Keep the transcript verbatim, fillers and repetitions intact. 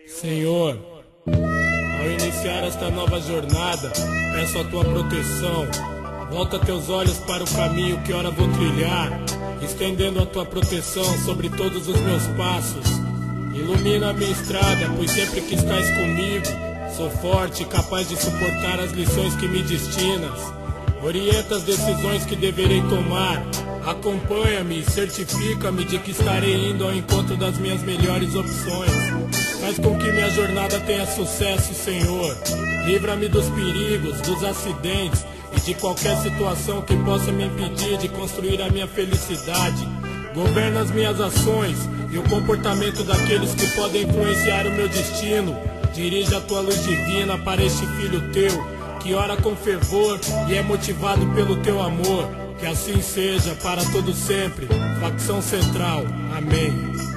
Senhor, ao iniciar esta nova jornada, peço a tua proteção. Volta teus olhos para o caminho que ora vou trilhar, estendendo a tua proteção sobre todos os meus passos. Ilumina a minha estrada, pois sempre que estás comigo, sou forte e capaz de suportar as lições que me destinas. Orienta as decisões que deverei tomar. Acompanha-me e certifica-me de que estarei indo ao encontro das minhas melhores opções. Faz com que minha jornada tenha sucesso, Senhor. Livra-me dos perigos, dos acidentes e de qualquer situação que possa me impedir de construir a minha felicidade. Governa as minhas ações e o comportamento daqueles que podem influenciar o meu destino. Dirige a tua luz divina para este filho teu, que ora com fervor e é motivado pelo teu amor. Que assim seja para todo sempre. Facção Central. Amém.